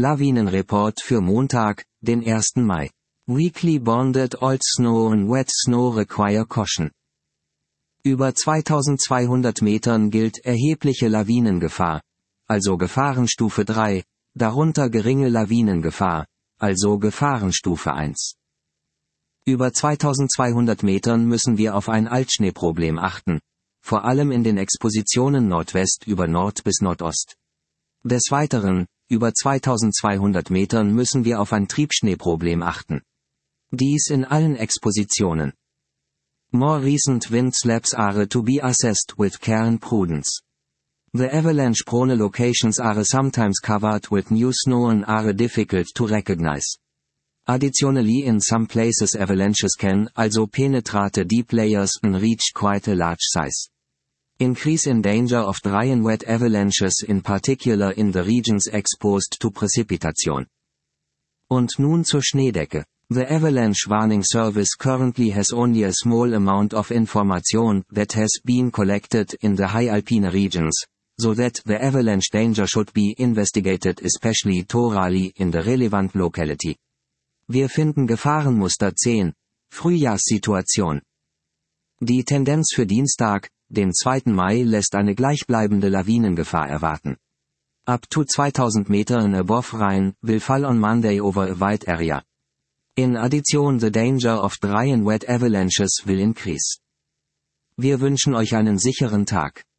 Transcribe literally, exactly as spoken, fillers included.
Lawinenreport für Montag, den ersten Mai. Weekly bonded old snow and wet snow require caution. Über zweitausendzweihundert Metern gilt erhebliche Lawinengefahr, also Gefahrenstufe drei, darunter geringe Lawinengefahr, also Gefahrenstufe eins. Über zweitausendzweihundert Metern müssen wir auf ein Altschneeproblem achten, vor allem in den Expositionen Nordwest über Nord bis Nordost. Des Weiteren, über zweitausendzweihundert Metern müssen wir auf ein Triebschneeproblem achten. Dies in allen Expositionen. More recent wind slabs are to be assessed with care and prudence. The avalanche-prone locations are sometimes covered with new snow and are difficult to recognize. Additionally, in some places avalanches can also penetrate deep layers and reach quite a large size. Increase in danger of dry and wet avalanches, in particular in the regions exposed to precipitation. Und nun zur Schneedecke. The Avalanche Warning Service currently has only a small amount of information that has been collected in the high alpine regions, so that the avalanche danger should be investigated especially thoroughly in the relevant locality. Wir finden Gefahrenmuster zehn. Frühjahrssituation. Die Tendenz für Dienstag, den zweiten Mai, lässt eine gleichbleibende Lawinengefahr erwarten. Up to zweitausend Meter and above rain will fall on Monday over a wide area. In addition, the danger of dry and wet avalanches will increase. Wir wünschen euch einen sicheren Tag.